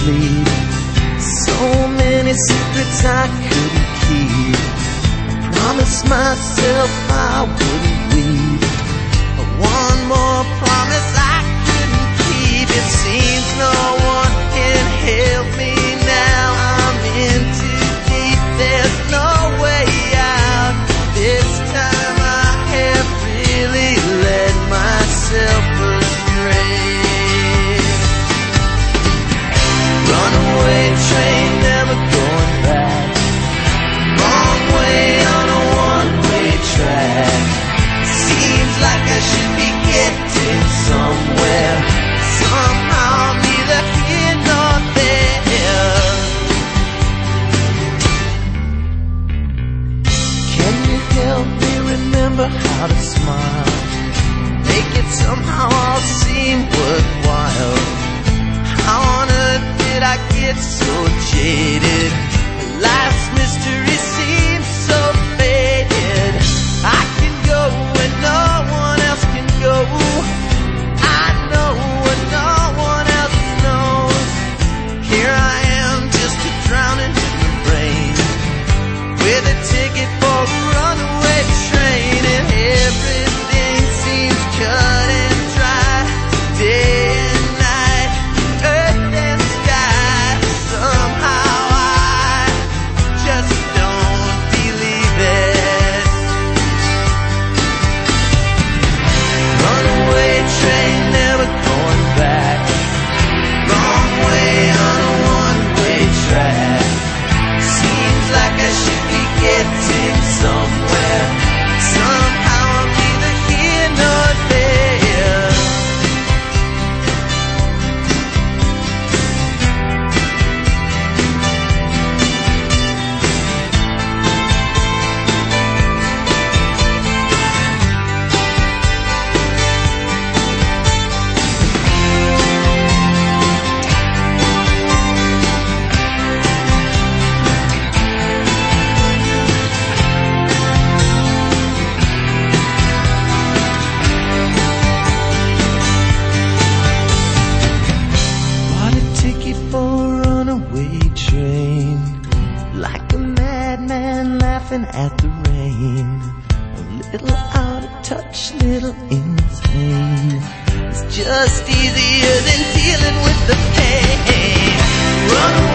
sleep. So many secrets I couldn't keep. I promised myself I wouldn't weep, but one more promise I couldn't keep. It seems no one can help me now. I'm in too deep, there's no way out. This time I have really let myself astray. Runaway train, never going back. Wrong way on a one-way track. Seems like I should be getting somewhere. Somehow I'm neither here nor there. Can you help me remember how to smile? Make it somehow all seem worthwhile. How on earth did I get so jaded? Life's mystery seems so faded. I can go where no one else can go. I know what no one else knows. Here I am, just a drowning in the rain, with a ticket for a runaway train, and everything seems cut and dry. Day and night, earth and sky. Somehow I just don't believe it. Runaway train, never going back. Wrong way on a one-way track. Seems like I should be getting somewhere. Somehow I'm neither here nor there. Bought a ticket for a runaway train, like a madman laughing at the rain. A little out of touch, little insane. It's just easier than dealing with the pain. Runaway